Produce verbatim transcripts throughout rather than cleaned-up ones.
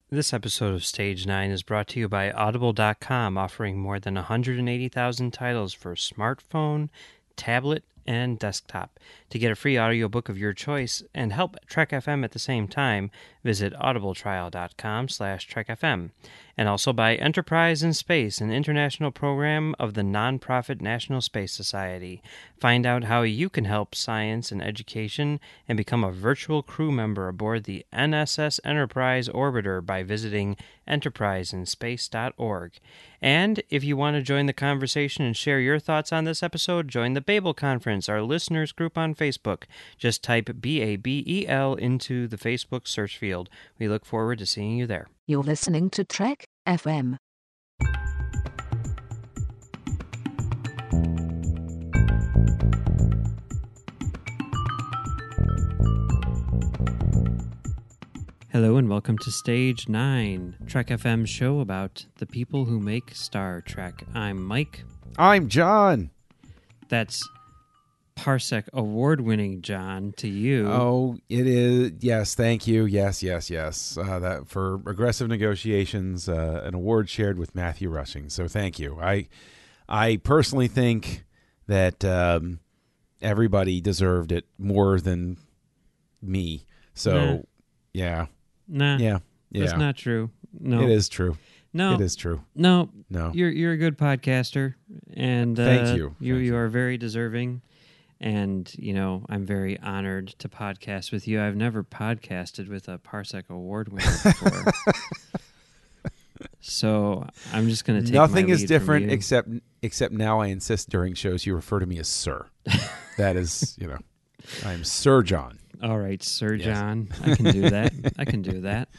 This episode of Stage nine is brought to you by Audible dot com, offering more than one hundred eighty thousand titles for smartphone, tablet, and desktop. To get a free audiobook of your choice and help Trek F M at the same time, visit audibletrial dot com slash Trek F M. And also by Enterprise in Space, an international program of the nonprofit National Space Society. Find out how you can help science and education and become a virtual crew member aboard the N S S Enterprise Orbiter by visiting enterprise in space dot org. And if you want to join the conversation and share your thoughts on this episode, join the Babel Conference, our listeners group on Facebook. Just type B A B E L into the Facebook search field. We look forward to seeing you there. You're listening to Trek F M. Hello and welcome to Stage nine, Trek F M's show about the people who make Star Trek. I'm Mike. I'm John. That's Parsec award-winning John to you. Oh, it is. Yes, thank you. Yes, yes, yes. Uh, that for Aggressive Negotiations, uh, an award shared with Matthew Rushing. So thank you. I, I personally think that um, everybody deserved it more than me. So, Nah. yeah. Nah, Yeah. Yeah. that's not true. No, It is true. No, It is true. No, No. You're you're a good podcaster, and uh, Thank you. You Thank you you. are very deserving, and you know I'm very honored to podcast with you. I've never podcasted with a Parsec award winner before, so I'm just going to take Nothing my is lead different from you. except except now I insist during shows you refer to me as Sir. That is, you know, I am Sir John. All right, Sir Yes. John, I can do that. I can do that.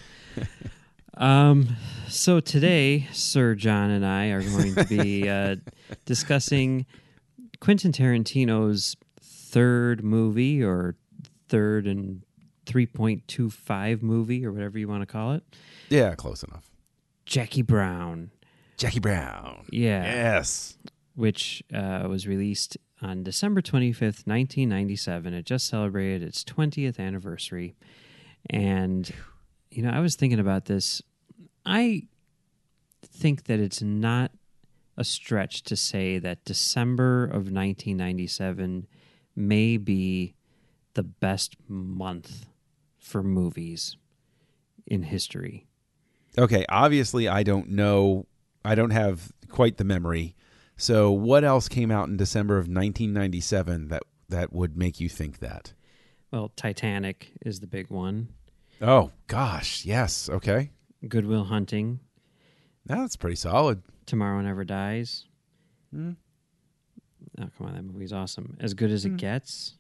Um, so today, Sir John and I are going to be uh, discussing Quentin Tarantino's third movie, or third and three point two five movie, or whatever you want to call it, Yeah, close enough. Jackie Brown. Jackie Brown. Yeah. Yes. Which uh, was released on December twenty-fifth, nineteen ninety-seven. It just celebrated its twentieth anniversary. And, you know, I was thinking about this. I think that it's not a stretch to say that December of nineteen ninety-seven may be the best month for movies in history. Okay, obviously I don't know. I don't have quite the memory. So what else came out in December of nineteen ninety-seven that, that would make you think that? Well, Titanic is the big one. Oh, gosh. Yes. Okay. Good Will Hunting. That's pretty solid. Tomorrow Never Dies. Hmm. Oh, come on, that movie's awesome. As Good as It Gets.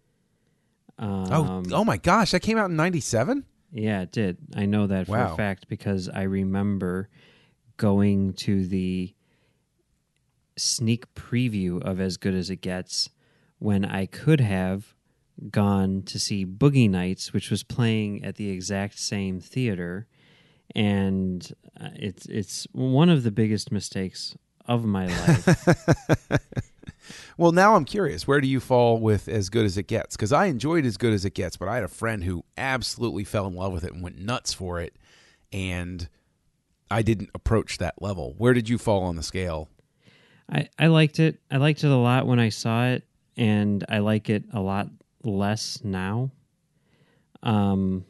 Um, Oh, oh my gosh. That came out in ninety-seven? Yeah, it did. I know that for Wow. a fact because I remember going to the sneak preview of As Good as It Gets when I could have gone to see Boogie Nights, which was playing at the exact same theater. And uh, it's it's one of the biggest mistakes of my life. Well, now I'm curious. Where do you fall with As Good as It Gets? Because I enjoyed As Good as It Gets, but I had a friend who absolutely fell in love with it and went nuts for it, and I didn't approach that level. Where did you fall on the scale? I, I liked it. I liked it a lot when I saw it, and I like it a lot less now. Um,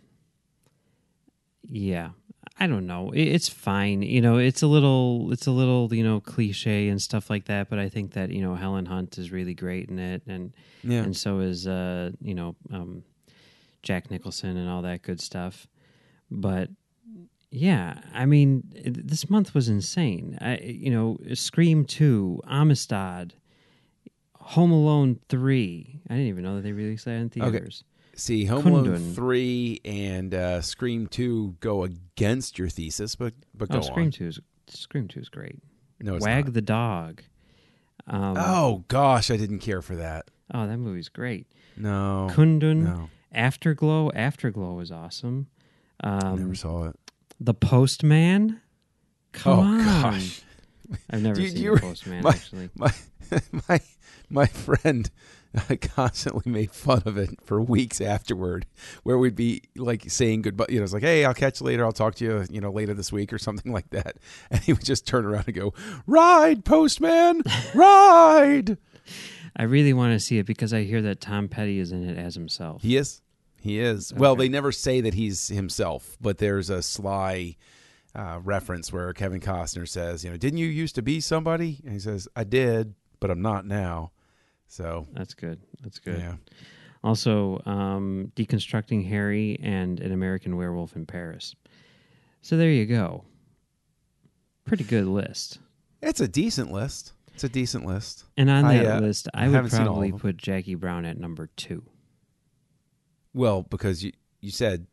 yeah, I don't know. It, it's fine. You know, it's a little, it's a little, you know, cliche and stuff like that. But I think that you know Helen Hunt is really great in it, and Yeah. and so is uh, you know um, Jack Nicholson and all that good stuff. But yeah, I mean, it, this month was insane. I, you know, Scream two, Amistad, Home Alone three. I didn't even know that they released that in theaters. See, Home Alone Kundun. three and uh, Scream two go against your thesis, but but go Oh, Scream on. two is Scream two is great. No, it's Wag not. the Dog. Um, Oh gosh, I didn't care for that. oh, that movie's great. No, Kundun, no, Afterglow. Afterglow was awesome. Um, never saw it. The Postman. Come Oh on. gosh, I've never Do you- seen do The you- Postman my- actually. my my my friend I constantly made fun of it for weeks afterward, where we'd be like saying goodbye. You know, it's like, hey, I'll catch you later. I'll talk to you, you know, later this week or something like that. And he would just turn around and go, ride, postman, ride. I really want to see it because I hear that Tom Petty is in it as himself. He is. He is. Okay. Well, they never say that he's himself, but there's a sly uh, reference where Kevin Costner says, you know, didn't you used to be somebody? And he says, I did, but I'm not now. So that's good. That's good. Yeah. Also, um, Deconstructing Harry and An American Werewolf in Paris. So there you go. Pretty good list. It's a decent list. It's a decent list. And on that I, uh, list, I, I would probably put Jackie Brown at number two. Well, because you you said,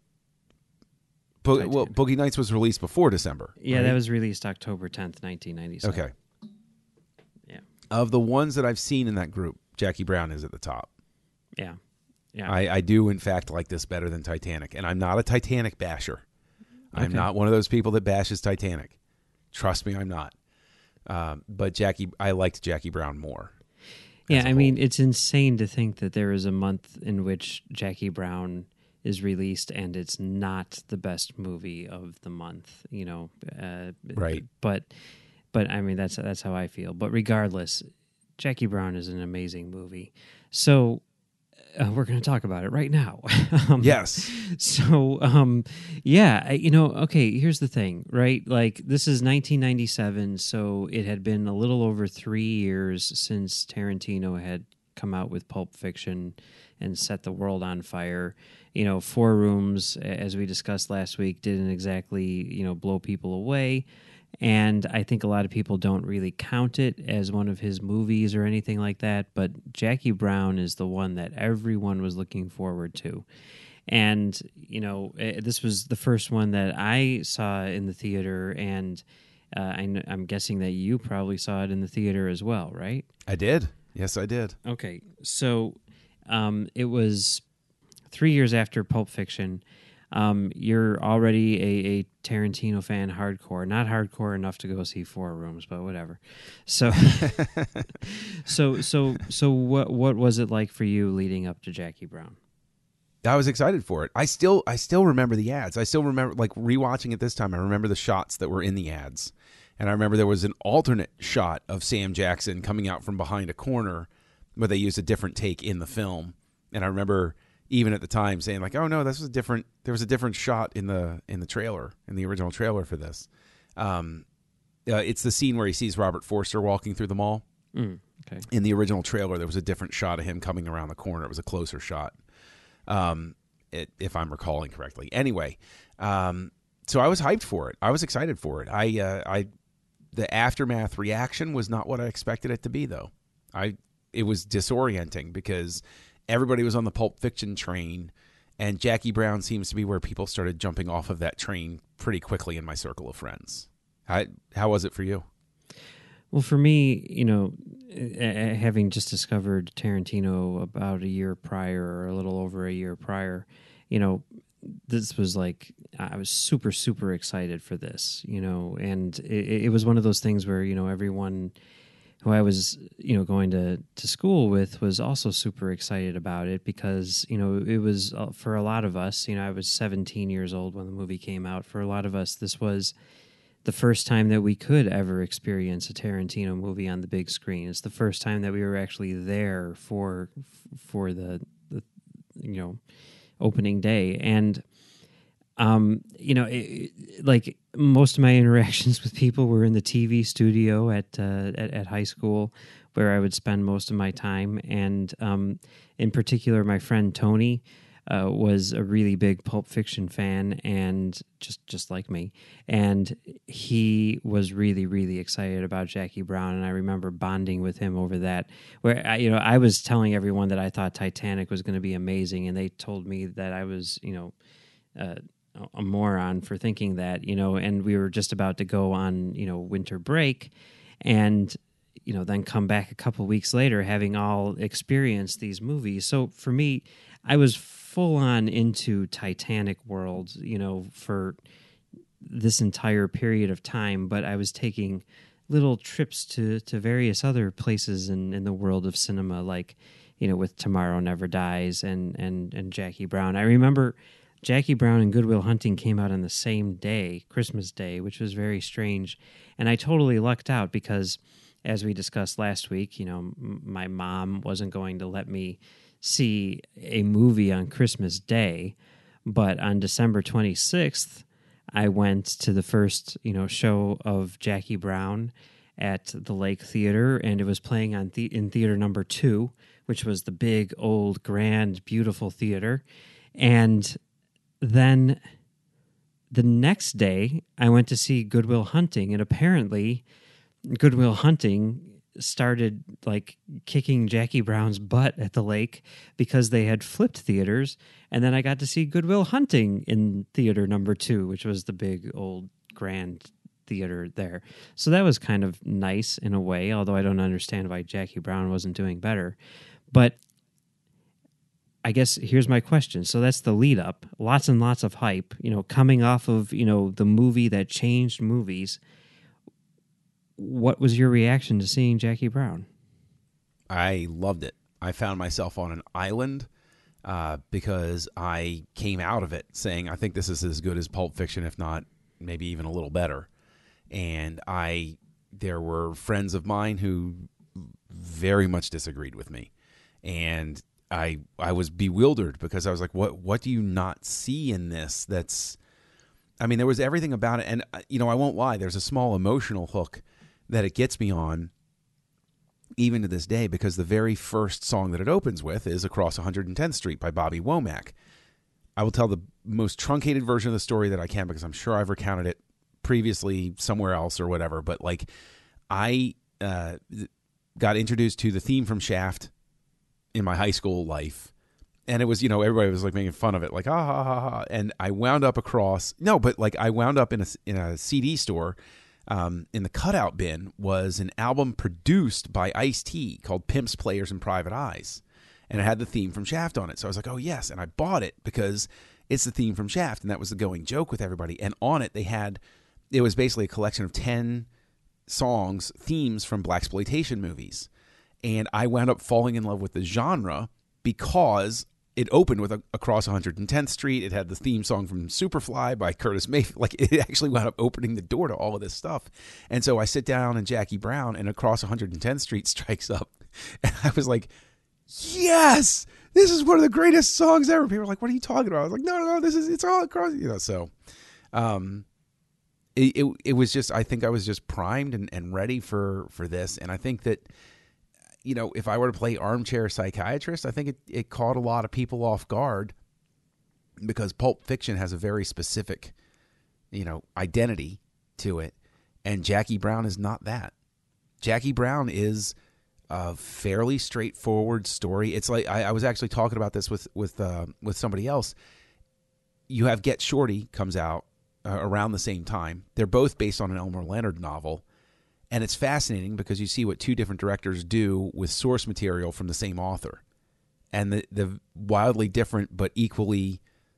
Bo- well, Boogie Nights was released before December. Yeah, right? that was released October tenth, nineteen ninety-seven. Okay. Yeah. Of the ones that I've seen in that group, Jackie Brown is at the top. Yeah. Yeah. I, I do, in fact, like this better than Titanic. And I'm not a Titanic basher. I'm okay. not one of those people that bashes Titanic. Trust me, I'm not. Um, but Jackie, I liked Jackie Brown more. Yeah, I mean, it's insane to think that there is a month in which Jackie Brown is released and it's not the best movie of the month, you know. Uh, right. But, but I mean, that's that's how I feel. But regardless, Jackie Brown is an amazing movie. So uh, we're going to talk about it right now. um, yes. So, um, yeah, you know, okay, here's the thing, right? Like, this is nineteen ninety-seven, so it had been a little over three years since Tarantino had come out with Pulp Fiction and set the world on fire. You know, Four Rooms, as we discussed last week, didn't exactly, you know, blow people away. And I think a lot of people don't really count it as one of his movies or anything like that. But Jackie Brown is the one that everyone was looking forward to. And, you know, this was the first one that I saw in the theater. And uh, I, I'm guessing that you probably saw it in the theater as well, right? I did. Yes, I did. Okay. So um, it was three years after Pulp Fiction. Um, you're already a, a Tarantino fan, hardcore, not hardcore enough to go see Four Rooms, but whatever. So, so, so, so, what what was it like for you leading up to Jackie Brown? I was excited for it. I still, I still remember the ads. I still remember, like rewatching it this time. I remember the shots that were in the ads, and I remember there was an alternate shot of Sam Jackson coming out from behind a corner, where they used a different take in the film, and I remember. Even at the time, saying like, "Oh no, this was a different." There was a different shot in the in the trailer, in the original trailer for this. Um, uh, it's the scene where he sees Robert Forster walking through the mall. Mm, okay. In the original trailer, there was a different shot of him coming around the corner. It was a closer shot, um, it, if I'm recalling correctly. Anyway, um, so I was hyped for it. I was excited for it. I, uh, I, the aftermath reaction was not what I expected it to be, though. I, it was disorienting because. Everybody was on the Pulp Fiction train, and Jackie Brown seems to be where people started jumping off of that train pretty quickly in my circle of friends. How, how was it for you? Well, for me, you know, having just discovered Tarantino about a year prior or a little over a year prior, you know, this was like, I was super, super excited for this, you know, and it, it was one of those things where, you know, everyone who I was, you know, going to, to school with was also super excited about it because, you know, it was, uh, for a lot of us, you know, I was seventeen years old when the movie came out. For a lot of us, this was the first time that we could ever experience a Tarantino movie on the big screen. It's the first time that we were actually there for, for the, the you know, opening day. And, Um, you know, it, like most of my interactions with people were in the T V studio at, uh, at at high school, where I would spend most of my time. And um, in particular, my friend Tony uh, was a really big Pulp Fiction fan, and just just like me. And he was really really excited about Jackie Brown, and I remember bonding with him over that. Where I, you know, I was telling everyone that I thought Titanic was going to be amazing, and they told me that I was, you know. Uh, a moron for thinking that, you know, and we were just about to go on, you know, winter break and, you know, then come back a couple weeks later having all experienced these movies. So for me, I was full on into Titanic world, you know, for this entire period of time, but I was taking little trips to, to various other places in, in the world of cinema, like, you know, with Tomorrow Never Dies and, and, and Jackie Brown. I remember Jackie Brown and Good Will Hunting came out on the same day, Christmas Day, which was very strange. And I totally lucked out because, as we discussed last week, you know, m- my mom wasn't going to let me see a movie on Christmas Day. But on December twenty-sixth, I went to the first, you know, show of Jackie Brown at the Lake Theater, and it was playing on the- in theater number two, which was the big, old, grand, beautiful theater. And then the next day, I went to see Good Will Hunting, and apparently Good Will Hunting started like kicking Jackie Brown's butt at the lake because they had flipped theaters. And then I got to see Good Will Hunting in theater number two, which was the big, old, grand theater there. So that was kind of nice in a way, although I don't understand why Jackie Brown wasn't doing better. But I guess here's my question. So that's the lead up, lots and lots of hype, you know, coming off of, you know, the movie that changed movies. What was your reaction to seeing Jackie Brown? I loved it. I found myself on an island uh, because I came out of it saying, I think this is as good as Pulp Fiction, if not maybe even a little better. And I, there were friends of mine who very much disagreed with me. And I, I was bewildered because I was like, what, what do you not see in this? That's, I mean, there was everything about it. And, you know, I won't lie. There's a small emotional hook that it gets me on even to this day, because the very first song that it opens with is Across one hundred tenth Street by Bobby Womack. I will tell the most truncated version of the story that I can, because I'm sure I've recounted it previously somewhere else or whatever. But like, I uh, got introduced to the theme from Shaft in my high school life. And it was, you know, everybody was like making fun of it, like, ah, ha, ha, ha. And I wound up across, no, but like I wound up in a, in a C D store. Um, in the cutout bin was an album produced by Ice-T called Pimps, Players, and Private Eyes. And it had the theme from Shaft on it. So I was like, oh, yes. And I bought it because it's the theme from Shaft. And that was the going joke with everybody. And on it, they had, it was basically a collection of ten songs, themes from blaxploitation movies. And I wound up falling in love with the genre because it opened with a, Across one hundred tenth Street. It had the theme song from Superfly by Curtis Mayfield. Like, it actually wound up opening the door to all of this stuff. And so I sit down and Jackie Brown and Across one hundred tenth Street strikes up. And I was like, yes, this is one of the greatest songs ever. People were like, what are you talking about? I was like, no, no, no, this is, it's all across, you know, so, um, it, it, it was just, I think I was just primed and, and ready for, for this. And I think that, you know, if I were to play armchair psychiatrist, I think it, it caught a lot of people off guard because Pulp Fiction has a very specific, you know, identity to it. And Jackie Brown is not that. Jackie Brown is a fairly straightforward story. It's like, I, I was actually talking about this with, with, uh, with somebody else. You have Get Shorty comes out uh, around the same time. They're both based on an Elmore Leonard novel. And it's fascinating because you see what two different directors do with source material from the same author. And the, the wildly different but equally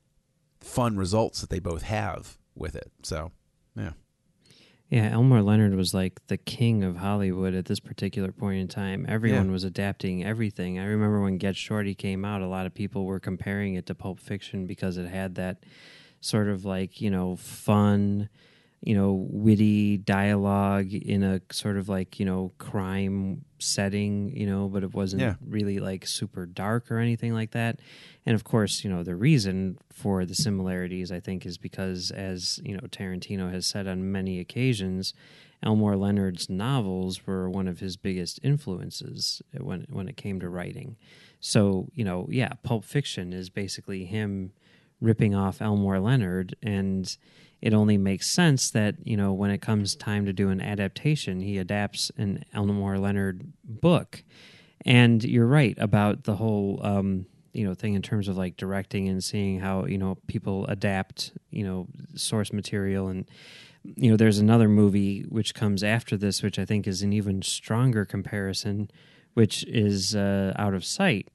fun results that they both have with it. So, yeah. Yeah, Elmore Leonard was like the king of Hollywood at this particular point in time. Everyone Yeah. was adapting everything. I remember when Get Shorty came out, a lot of people were comparing it to Pulp Fiction because it had that sort of like, you know, fun, you know, witty dialogue in a sort of like, you know, crime setting, you know, but it wasn't Yeah. really like super dark or anything like that. And of course, you know, the reason for the similarities, I think, is because, as, you know, Tarantino has said on many occasions, Elmore Leonard's novels were one of his biggest influences when when it came to writing. So, you know, yeah, Pulp Fiction is basically him ripping off Elmore Leonard, and it only makes sense that, you know, when it comes time to do an adaptation, he adapts an Elmore Leonard book. And you're right about the whole, um, you know, thing in terms of like directing and seeing how, you know, people adapt, you know, source material. And, you know, there's another movie which comes after this, which I think is an even stronger comparison, which is uh, Out of Sight.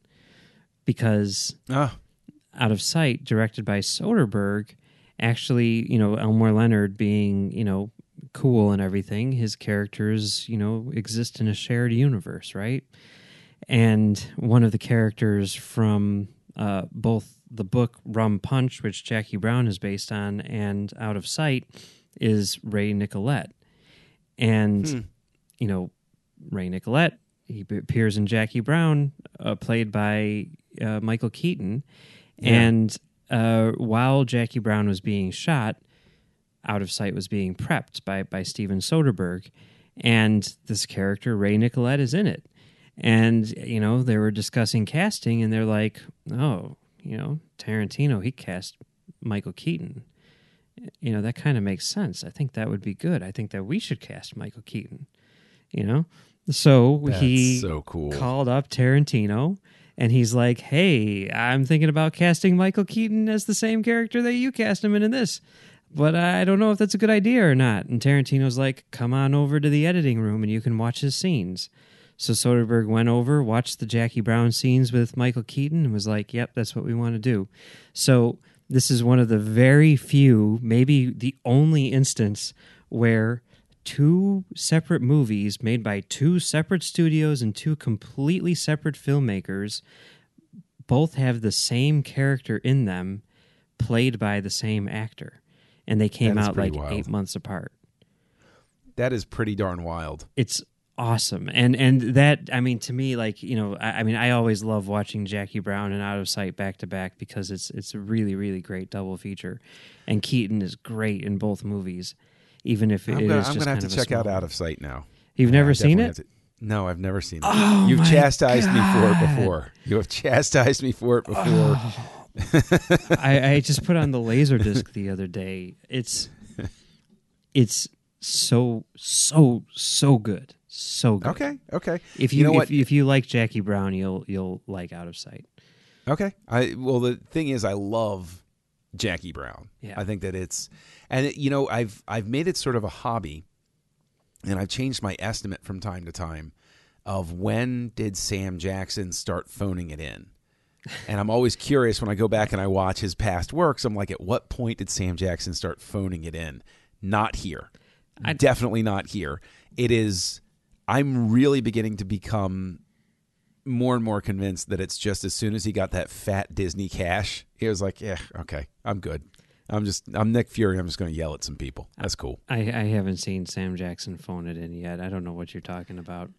Because Ah. Out of Sight, directed by Soderbergh, actually, you know, Elmore Leonard being, you know, cool and everything, his characters, you know, exist in a shared universe, right? And one of the characters from uh, both the book Rum Punch, which Jackie Brown is based on, and Out of Sight, is Ray Nicolette. And, Hmm. you know, Ray Nicolette, he appears in Jackie Brown, uh, played by uh, Michael Keaton. Yeah. And uh, while Jackie Brown was being shot, Out of Sight was being prepped by, by Steven Soderbergh. And this character, Ray Nicolette, is in it. And, you know, they were discussing casting, and they're like, oh, you know, Tarantino, he cast Michael Keaton. You know, that kind of makes sense. I think that would be good. I think that we should cast Michael Keaton, you know? So That's he so cool. called up Tarantino, and he's like, hey, I'm thinking about casting Michael Keaton as the same character that you cast him in in this. But I don't know if that's a good idea or not. And Tarantino's like, come on over to the editing room and you can watch his scenes. So Soderbergh went over, watched the Jackie Brown scenes with Michael Keaton, and was like, yep, that's what we want to do. So this is one of the very few, maybe the only instance where two separate movies made by two separate studios and two completely separate filmmakers both have the same character in them, played by the same actor. And they came That is out like pretty wild. eight months apart. That is pretty darn wild. It's awesome. And and that, I mean, to me, like, you know, I, I mean, I always love watching Jackie Brown and Out of Sight back to back because it's it's a really, really great double feature. And Keaton is great in both movies, even if it I'm is gonna, just I'm gonna have kind to of a check out small- Out of Sight now. You've Yeah, never I seen definitely it? have to- No, I've never seen it. Oh, You've my chastised me for it God. before. You have chastised me for it before. I, I just put on the Laserdisc the other day. It's it's so so so good, so good. Okay, okay. If you, You know if, what? if you like Jackie Brown, you'll you'll like Out of Sight. Okay. I well, the thing is, I love Jackie Brown. Yeah. I think that it's, and it, you know, I've I've made it sort of a hobby, and I've changed my estimate from time to time of when did Sam Jackson start phoning it in. And I'm always curious when I go back and I watch his past works. I'm like, at what point did Sam Jackson start phoning it in? Not here. I- Definitely not here. It is. I'm really beginning to become more and more convinced that it's just as soon as he got that fat Disney cash, he was like, yeah, okay, I'm good. I'm just, I'm Nick Fury. I'm just going to yell at some people. That's cool. I, I haven't seen Sam Jackson phone it in yet. I don't know what you're talking about.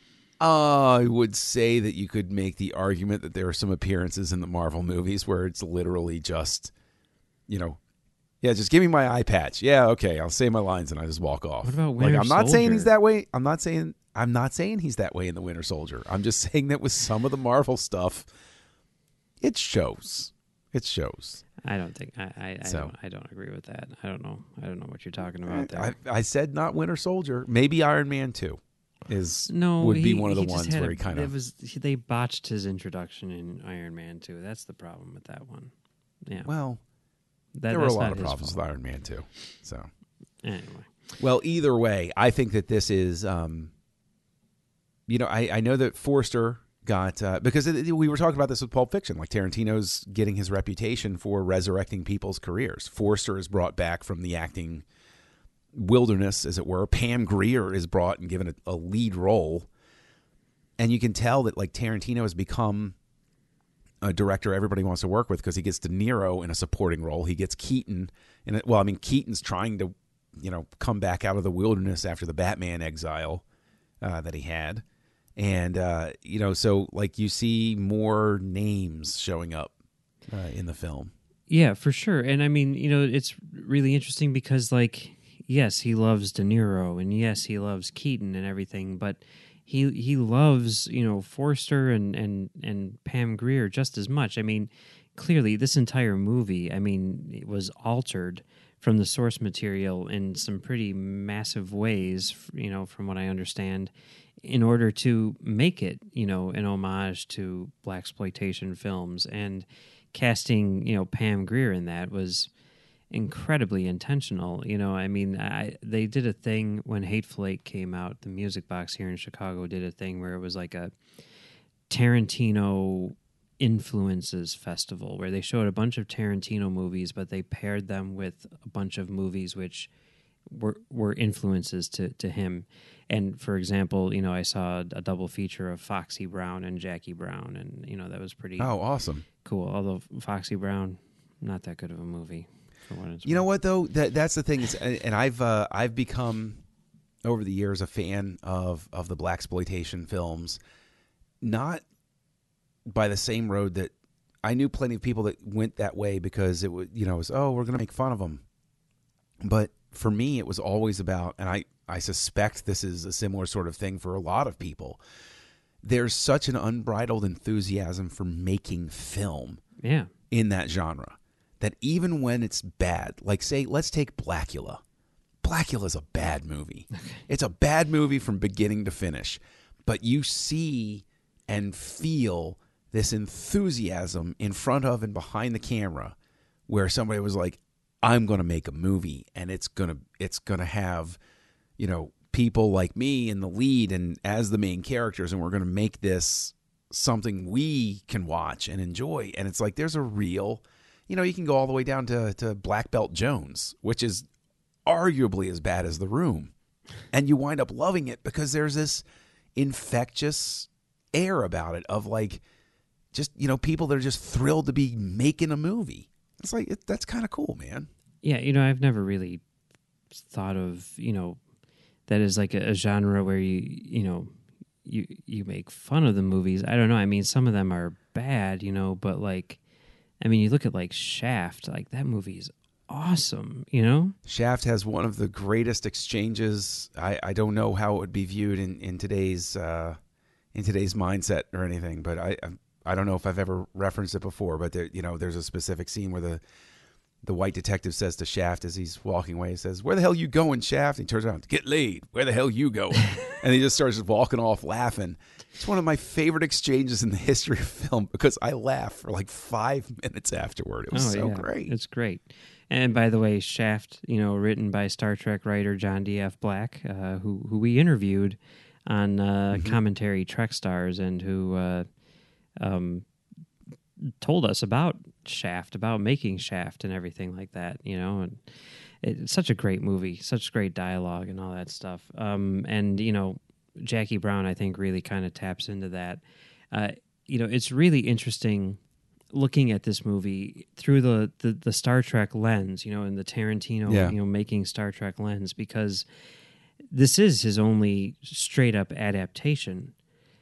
Uh, I would say that you could make the argument that there are some appearances in the Marvel movies where it's literally just, you know, yeah, just give me my eye patch. Yeah, okay, I'll say my lines and I just walk off. What about like, Winter I'm not saying he's Soldier? that way. I'm not saying I'm not saying he's that way in the Winter Soldier. I'm just saying that with some of the Marvel stuff, it shows. It shows. I don't think I I, I So. don't I don't agree with that. I don't know. I don't know what you're talking about there. I, I said not Winter Soldier. Maybe Iron Man two is no, would be he- one of the he just ones had where a- he kind it of was he- they botched his introduction in Iron Man two. That's the problem with that one. Yeah, well. that, There were a that's lot not of his problems fault. with Iron Man two. So. Anyway, Well, either way, I think that this is, um, you know, I, I know that Forster got, uh, because it, we were talking about this with Pulp Fiction, like Tarantino's getting his reputation for resurrecting people's careers. Forster is brought back from the acting wilderness, as it were. Pam Grier is brought and given a, a lead role. And you can tell that, like, Tarantino has become a director everybody wants to work with because he gets De Niro in a supporting role. He gets Keaton in it. Well, I mean, Keaton's trying to, you know, come back out of the wilderness after the Batman exile uh, that he had. And, uh, you know, so like you see more names showing up uh, in the film. yeah, for sure. And I mean, you know, it's really interesting because, like, yes, he loves De Niro, and yes, he loves Keaton and everything, but he he loves, you know, Forster and and and Pam Grier just as much. I mean, clearly, this entire movie, I mean, it was altered from the source material in some pretty massive ways, you know, from what I understand, in order to make it, you know, an homage to blaxploitation films. And casting, you know, Pam Grier in that was incredibly intentional. You know, I mean, I, they did a thing when Hateful Eight came out. The Music Box here in Chicago did a thing where it was like a Tarantino influences festival where they showed a bunch of Tarantino movies, but they paired them with a bunch of movies which were were influences to to him. And for example, you know, I saw a double feature of Foxy Brown and Jackie Brown, and you know that was pretty Oh, awesome. cool. Although Foxy Brown, not that good of a movie. For what it's You know worth. what though? That that's the thing is, and I've uh, I've become over the years a fan of of the blaxploitation films, not by the same road that I knew plenty of people that went that way because it would, you know, it was, oh, we're going to make fun of them. But for me, it was always about, and I, I suspect this is a similar sort of thing for a lot of people. There's such an unbridled enthusiasm for making film Yeah. in that genre that even when it's bad, like say, let's take Blackula. Blackula's a bad movie. It's a bad movie from beginning to finish. But you see and feel this enthusiasm in front of and behind the camera where somebody was like, I'm going to make a movie and it's going to it's going to have, you know, people like me in the lead and as the main characters, and we're going to make this something we can watch and enjoy. And it's like there's a real, you know, you can go all the way down to to Black Belt Jones, which is arguably as bad as The Room. And you wind up loving it because there's this infectious air about it of like just, you know, people that are just thrilled to be making a movie. It's like, it, that's kind of cool, man. Yeah, you know, I've never really thought of, you know, that is like a, a genre where you, you know, you you make fun of the movies. I don't know. I mean, some of them are bad, you know, but like, I mean, you look at like Shaft, like that movie is awesome, you know? Shaft has one of the greatest exchanges. I, I don't know how it would be viewed in, in today's uh, in today's mindset or anything, but I I don't know if I've ever referenced it before, but there, you know, there's a specific scene where the the white detective says to Shaft as he's walking away, he says, "Where the hell you going, Shaft?" And he turns around, "Get laid. Where the hell you going?" And he just starts walking off laughing. It's one of my favorite exchanges in the history of film because I laughed for like five minutes afterward. It was Oh, so yeah. great. It's great. And by the way, Shaft, you know, written by Star Trek writer John D F. Black, uh, who who we interviewed on uh, Mhm. Commentary Trek Stars, and who uh, um, told us about Shaft, about making Shaft and everything like that, you know, and it's such a great movie, such great dialogue and all that stuff. Um, and, you know, Jackie Brown, I think, really kind of taps into that. Uh, you know, it's really interesting looking at this movie through the, the, the Star Trek lens, you know, and the Tarantino, Yeah. you know, making Star Trek lens, because this is his only straight up adaptation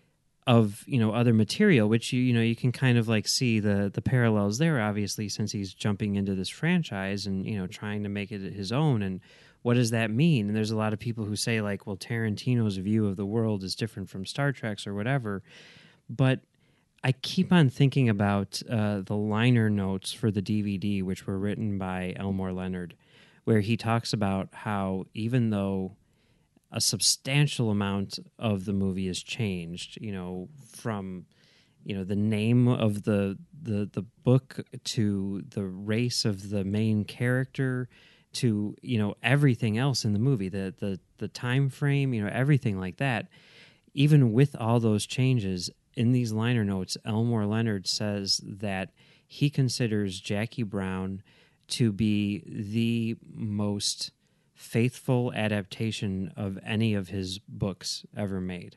of, you know, other material, which you you know you can kind of like see the the parallels there, obviously, since he's jumping into this franchise and, you know, trying to make it his own. And what does that mean? And there's a lot of people who say like, well, Tarantino's view of the world is different from Star Trek's or whatever. But I keep on thinking about uh, the liner notes for the D V D, which were written by Elmore Leonard, where he talks about how even though a substantial amount of the movie has changed, you know, from, you know, the name of the the the book to the race of the main character to, you know, everything else in the movie, the the the time frame, you know, everything like that. Even with all those changes, in these liner notes, Elmore Leonard says that he considers Jackie Brown to be the most faithful adaptation of any of his books ever made.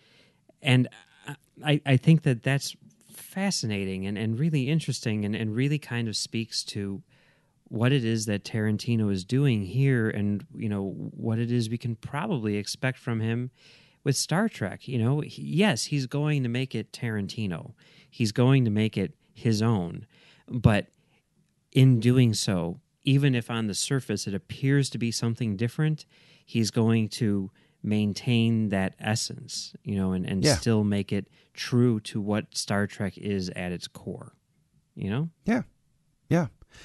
And I, I think that that's fascinating and, and really interesting and, and really kind of speaks to what it is that Tarantino is doing here and, you know, what it is we can probably expect from him with Star Trek. You know, he, yes, he's going to make it Tarantino. He's going to make it his own. But in doing so, even if on the surface it appears to be something different, he's going to maintain that essence, you know, and, and Yeah. still make it true to what Star Trek is at its core, you know? Yeah. Yeah.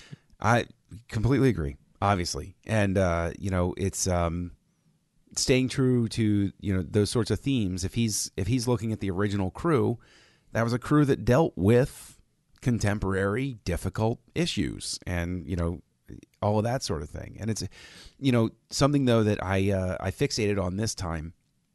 I completely agree, obviously. And, uh, you know, it's um, staying true to, you know, those sorts of themes. If he's if he's looking at the original crew, that was a crew that dealt with contemporary, difficult issues and, you know, all of that sort of thing. And it's, you know, something, though, that I uh, I fixated on this time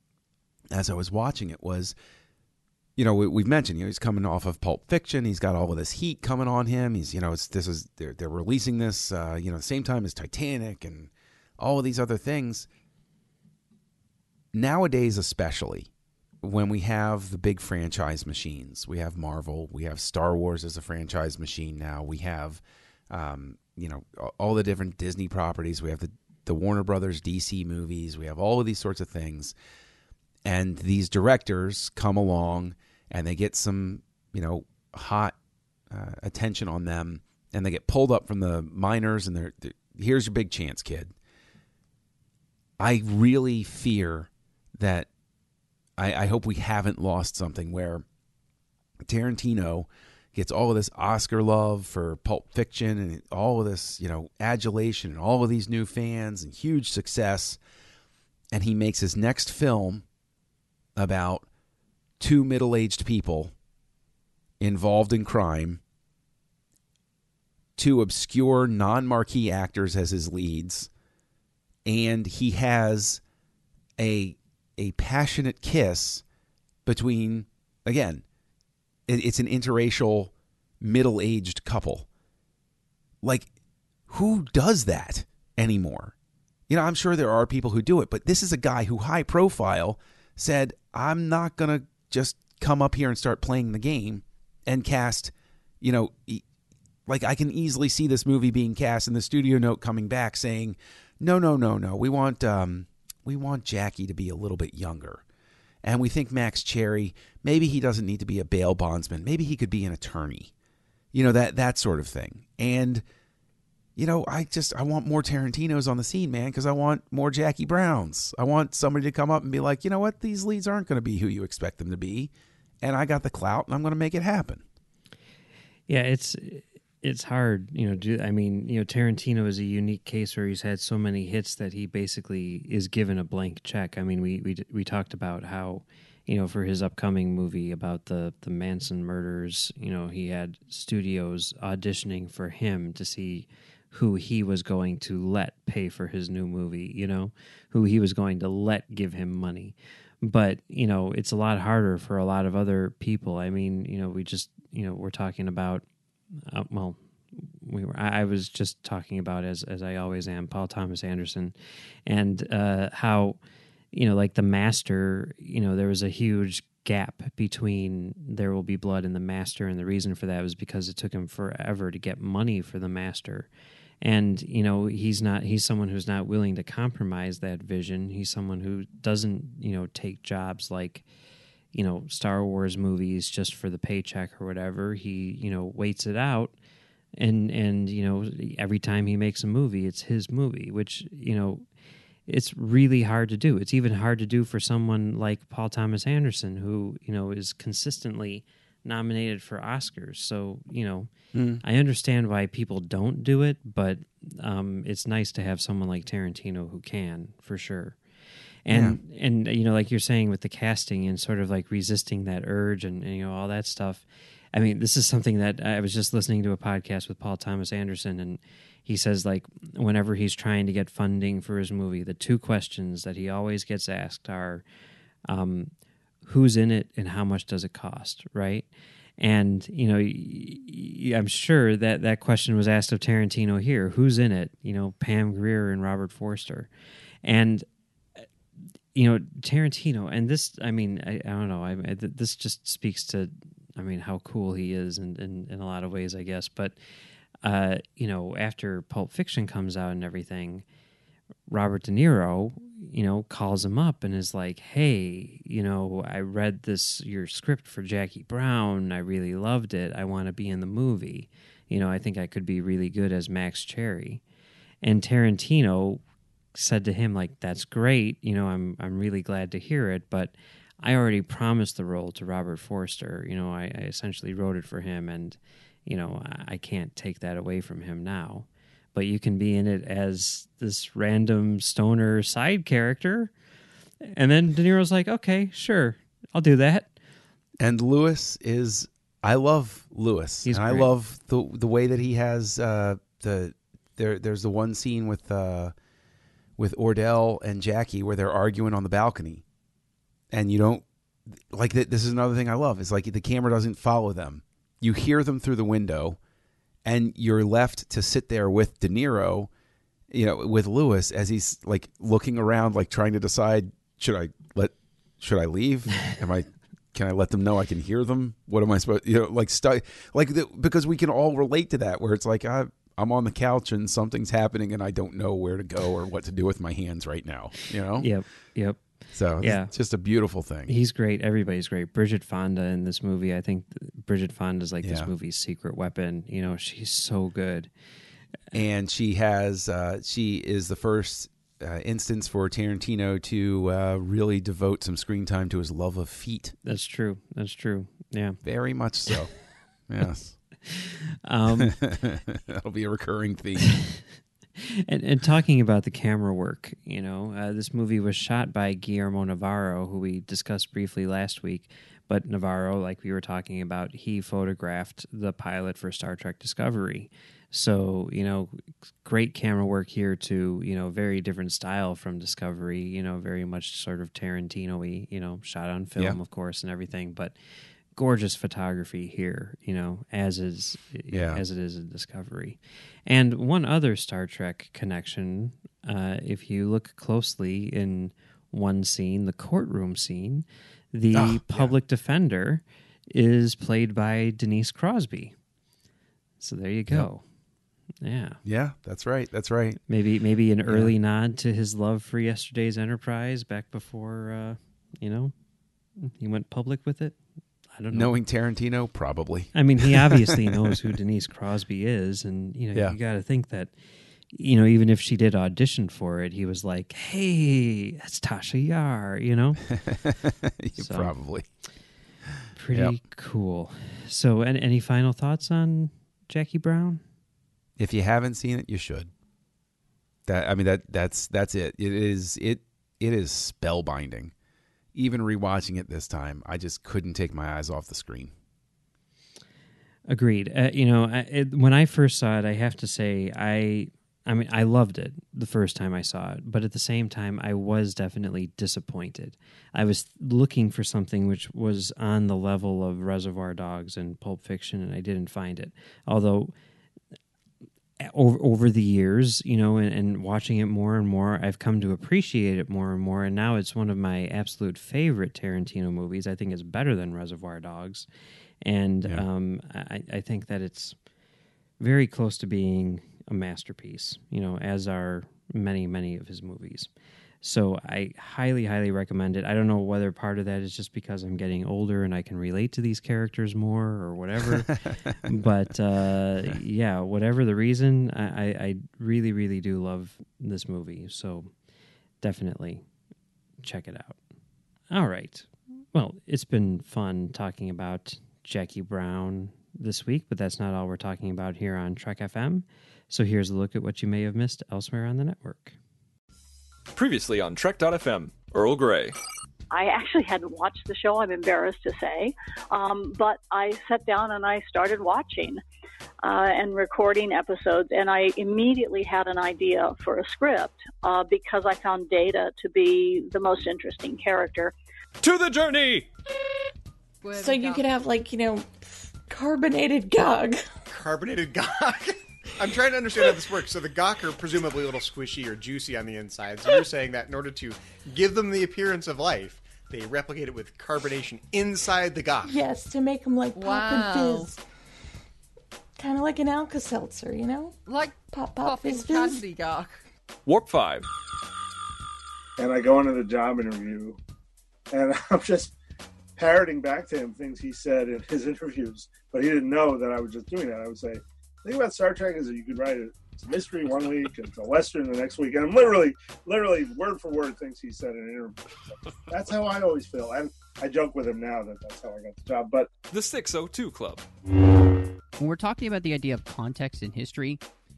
as I was watching it was, you know, we, we've mentioned, you know, he's coming off of Pulp Fiction. He's got all of this heat coming on him. He's, you know, it's this is they're they're releasing this, uh, you know, the same time as Titanic and all of these other things. Nowadays, especially, when we have the big franchise machines, we have Marvel, we have Star Wars as a franchise machine now, we have, um, you know, all the different Disney properties, we have the, the Warner Brothers D C movies, we have all of these sorts of things, and these directors come along and they get some, you know, hot uh, attention on them, and they get pulled up from the minors, and they're, they're here's your big chance, kid. I really fear that I, I hope we haven't lost something where Tarantino gets all of this Oscar love for Pulp Fiction and all of this, you know, adulation and all of these new fans and huge success, and he makes his next film about two middle-aged people involved in crime, two obscure non-marquee actors as his leads, and he has a a passionate kiss between, again, it, it's an interracial middle-aged couple. Like, who does that anymore? You know, I'm sure there are people who do it, but this is a guy who, high profile, said, I'm not going to just come up here and start playing the game and cast, you know, like I can easily see this movie being cast and the studio note coming back saying, no, no, no, no, we want um, we want Jackie to be a little bit younger. And we think Max Cherry, maybe he doesn't need to be a bail bondsman. Maybe he could be an attorney. You know, that that sort of thing. And, you know, I just, I want more Tarantinos on the scene, man, because I want more Jackie Browns. I want somebody to come up and be like, you know what, these leads aren't going to be who you expect them to be. And I got the clout, and I'm going to make it happen. Yeah, it's it's hard, you know. Do, I mean, you know, Tarantino is a unique case where he's had so many hits that he basically is given a blank check. I mean, we we we talked about how, you know, for his upcoming movie about the the Manson murders, you know, he had studios auditioning for him to see who he was going to let pay for his new movie, you know, who he was going to let give him money. But, you know, it's a lot harder for a lot of other people. I mean, you know, we just, you know, we're talking about, uh, well, we were, I, I was just talking about, as as I always am, Paul Thomas Anderson, and uh, how, you know, like The Master, you know, there was a huge gap between There Will Be Blood and The Master, and the reason for that was because it took him forever to get money for The Master. And, you know, he's not, he's someone who's not willing to compromise that vision. He's someone who doesn't, you know, take jobs like, you know, Star Wars movies just for the paycheck or whatever. He, you know, waits it out. And, and, you know, every time he makes a movie, it's his movie, which, you know, it's really hard to do. It's even hard to do for someone like Paul Thomas Anderson, who, you know, is consistently nominated for Oscars. So, you know, mm. I understand why people don't do it, but um, it's nice to have someone like Tarantino who can, for sure. And, yeah. and you know, like you're saying with the casting and sort of like resisting that urge and, and, you know, all that stuff. I mean, this is something that I was just listening to a podcast with Paul Thomas Anderson, and he says, like, whenever he's trying to get funding for his movie, the two questions that he always gets asked are, um, who's in it and how much does it cost, right? And, you know, I'm sure that that question was asked of Tarantino here. Who's in it? You know, Pam Grier and Robert Forster. And, you know, Tarantino, and this, I mean, I, I don't know, I, I, this just speaks to, I mean, how cool he is in, in, in a lot of ways, I guess. But, uh, you know, after Pulp Fiction comes out and everything, Robert De Niro, you know, calls him up and is like, hey, you know, I read this, your script for Jackie Brown. I really loved it. I want to be in the movie. You know, I think I could be really good as Max Cherry. And Tarantino said to him, like, that's great. You know, I'm I'm really glad to hear it, but I already promised the role to Robert Forster. You know, I, I essentially wrote it for him, and, you know, I can't take that away from him now. But you can be in it as this random stoner side character. And then De Niro's like, okay, sure, I'll do that. And Lewis is, I love Lewis. He's and I love the the way that he has uh, the, there. There's the one scene with uh, with Ordell and Jackie where they're arguing on the balcony. And you don't, like, this is another thing I love. It's like the camera doesn't follow them. You hear them through the window. And you're left to sit there with De Niro, you know, with Lewis as he's like looking around, like trying to decide, should I let, should I leave? Am I, can I let them know I can hear them? What am I supposed, you know, like stuck, like the, because we can all relate to that where it's like, I, I'm on the couch and something's happening and I don't know where to go or what to do with my hands right now, you know? Yep, yep. So yeah. It's just a beautiful thing. He's great. Everybody's great. Bridget Fonda in this movie, I think Bridget Fonda's like yeah. this movie's secret weapon. You know, she's so good. And she has, uh, she is the first uh, instance for Tarantino to uh, really devote some screen time to his love of feet. That's true. That's true. Yeah. Very much so. Yes. Um, That'll be a recurring theme. And, and talking about the camera work, you know, uh, this movie was shot by Guillermo Navarro, who we discussed briefly last week. But Navarro, like we were talking about, he photographed the pilot for Star Trek Discovery. So, you know, great camera work here too, you know, very different style from Discovery, you know, very much sort of Tarantino-y, you know, shot on film, yeah. of course, and everything. But gorgeous photography here, you know, as is yeah. as it is in Discovery. And one other Star Trek connection, uh, if you look closely in one scene, the courtroom scene, the oh, public yeah. defender is played by Denise Crosby. So there you go. Yep. Yeah. Yeah, that's right. That's right. Maybe maybe an early yeah. nod to his love for Yesterday's Enterprise back before, uh, you know, he went public with it. I don't know. Knowing Tarantino, probably. I mean, he obviously knows who Denise Crosby is, and you know, yeah. you got to think that, you know, even if she did audition for it, he was like, "Hey, that's Tasha Yar," you know. so, probably. Pretty yep. cool. So, any, any final thoughts on Jackie Brown? If you haven't seen it, you should. That I mean, that that's that's it. It is it it is spellbinding. Even rewatching it this time, I just couldn't take my eyes off the screen. Agreed. Uh, you know, I, it, when I first saw it, I have to say, I, I mean, I loved it the first time I saw it, but at the same time, I was definitely disappointed. I was looking for something which was on the level of Reservoir Dogs and Pulp Fiction, and I didn't find it. Although, over, over the years, you know, and, and watching it more and more, I've come to appreciate it more and more, and now it's one of my absolute favorite Tarantino movies. I think it's better than Reservoir Dogs, and yeah. um, I, I think that it's very close to being a masterpiece, you know, as are many, many of his movies. So I highly, highly recommend it. I don't know whether part of that is just because I'm getting older and I can relate to these characters more or whatever. but uh, yeah, whatever the reason, I, I really, really do love this movie. So definitely check it out. All right. Well, it's been fun talking about Jackie Brown this week, but that's not all we're talking about here on Trek F M. So here's a look at what you may have missed elsewhere on the network. Previously on Trek dot F M, Earl Grey. I actually hadn't watched the show, I'm embarrassed to say, um, but I sat down and I started watching uh, and recording episodes, and I immediately had an idea for a script uh, because I found Data to be the most interesting character. To the journey! So you could have, like, you know, carbonated gog. Carbonated gog? I'm trying to understand how this works. So the gawk are presumably a little squishy or juicy on the inside. So you're saying that in order to give them the appearance of life, they replicate it with carbonation inside the gawk. Yes, to make them like pop wow. and fizz. Kind of like an Alka-Seltzer, you know? Like pop, pop, popping fizz, fizz. candy gawk. Warp five. And I go into the job interview, and I'm just parroting back to him things he said in his interviews. But he didn't know that I was just doing that. I would say, the thing about Star Trek is that you could write it. It's a mystery one week, it's a Western the next week, and I'm literally, literally word for word things he said in an interview. So that's how I always feel, and I joke with him now that that's how I got the job. But the six oh two Club. When we're talking about the idea of context in history,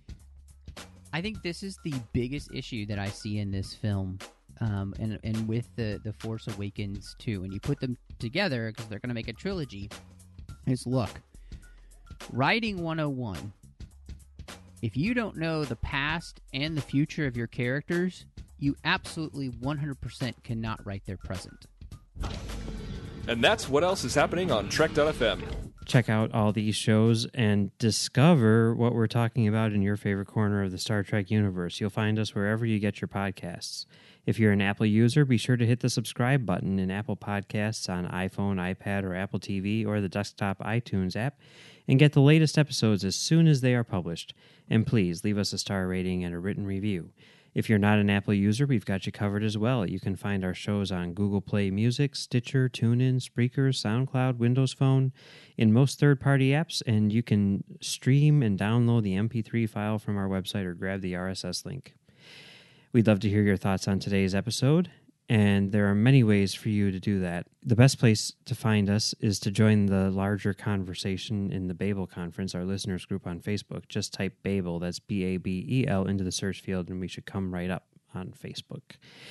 I think this is the biggest issue that I see in this film, um, and and with the the Force Awakens too. And you put them together because they're going to make a trilogy. Is look. Writing one oh one. If you don't know the past and the future of your characters, you absolutely one hundred percent cannot write their present. And that's what else is happening on Trek dot F M. check out all these shows and discover what we're talking about in your favorite corner of the Star Trek universe. You'll find us wherever you get your podcasts. If you're an Apple user, be sure to hit the subscribe button in Apple Podcasts on iPhone, iPad, or Apple T V, or the desktop iTunes app, and get the latest episodes as soon as they are published. And please leave us a star rating and a written review. If you're not an Apple user, we've got you covered as well. You can find our shows on Google Play Music, Stitcher, TuneIn, Spreaker, SoundCloud, Windows Phone, in most third-party apps, and you can stream and download the M P three file from our website or grab the R S S link. We'd love to hear your thoughts on today's episode, and there are many ways for you to do that. The best place to find us is to join the larger conversation in the Babel Conference, our listeners group on Facebook. Just type Babel, that's B A B E L, into the search field, and we should come right up on Facebook.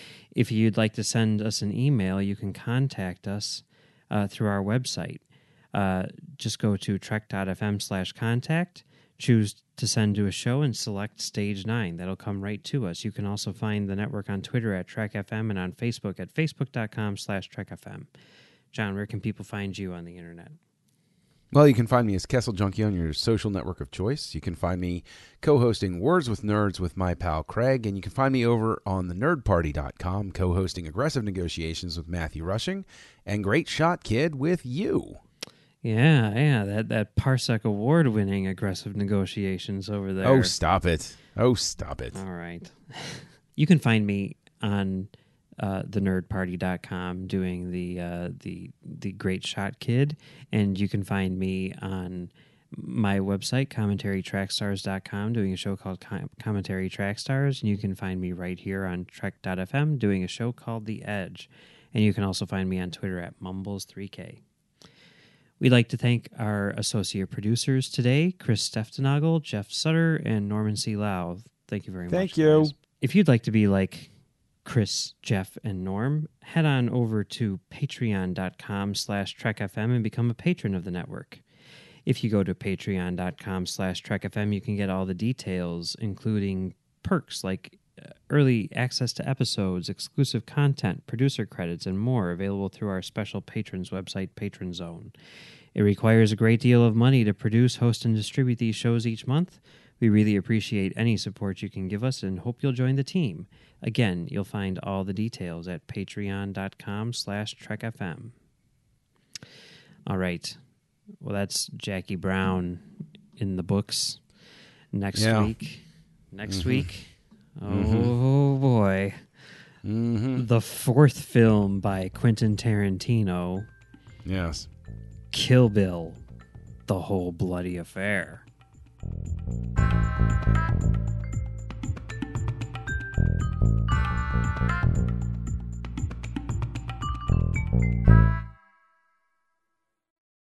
If you'd like to send us an email, you can contact us uh, through our website. Uh, just go to trek.fm slash contact, choose to send to a show, and select Stage nine. That'll come right to us. You can also find the network on Twitter at TrekFM and on Facebook at facebook.com slash TrekFM. John, where can people find you on the internet? Well, you can find me as Kessel Junkie on your social network of choice. You can find me co-hosting Words with Nerds with my pal Craig, and you can find me over on the nerd party dot com co-hosting Aggressive Negotiations with Matthew Rushing and Great Shot Kid with you. Yeah, yeah, that, that Parsec Award-winning Aggressive Negotiations over there. Oh, stop it. Oh, stop it. All right. You can find me on uh, the nerd party dot com doing the, uh, the, the Great Shot Kid, and you can find me on my website, commentary track stars dot com, doing a show called Com- Commentary Track Stars, and you can find me right here on trek dot f m doing a show called The Edge, and you can also find me on Twitter at mumbles three k. We'd like to thank our associate producers today, Chris Steftenagel, Jeff Sutter, and Norman C. Lau. Thank you very much. Thank you. Guys. If you'd like to be like Chris, Jeff, and Norm, head on over to patreon.com slash trekfm and become a patron of the network. If you go to patreon.com slash trekfm, you can get all the details, including perks like early access to episodes, exclusive content, producer credits, and more available through our special patrons website, Patron Zone. It requires a great deal of money to produce, host, and distribute these shows each month. We really appreciate any support you can give us and hope you'll join the team. Again, you'll find all the details at patreon.com slash trekfm. All right. Well, that's Jackie Brown in the books. Next yeah. week. Next mm-hmm. week. Oh, mm-hmm. boy. Mm-hmm. The fourth film by Quentin Tarantino. Yes. Kill Bill. The Whole Bloody Affair. Thank you.